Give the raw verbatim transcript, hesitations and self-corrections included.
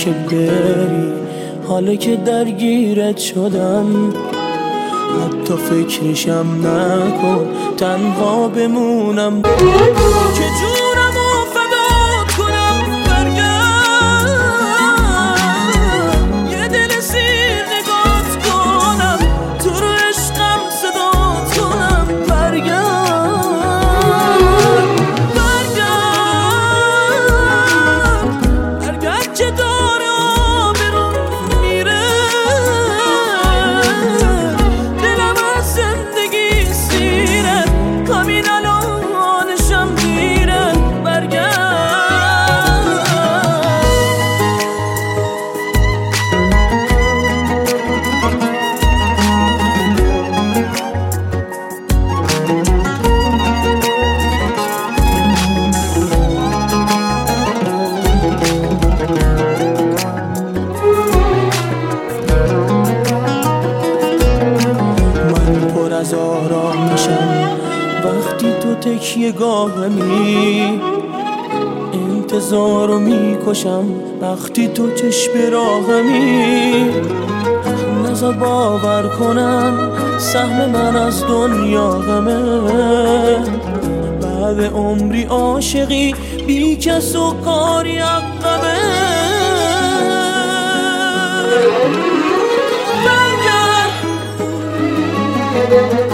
که بری، حالا که درگیرت شدم حتی فکرشم نکن، تنها بمونم که جونمو فدا کنم. برگرد یه دل سیر نگات کنم، تو رو عشقم صدات کنم. برگرد برگرد برگرد که داره آبرون میره، دلم از زندگی سیره، همین الانشم دیره. برگرد از آرامشم وقتی تو تکیه گاهمی، انتظارو میکشم وقتی تو چشم راهمی. نزار باور کنم سهم من از دنیا غمه، بعد عمری عاشقی بی کس و کاری عقبه. برگرد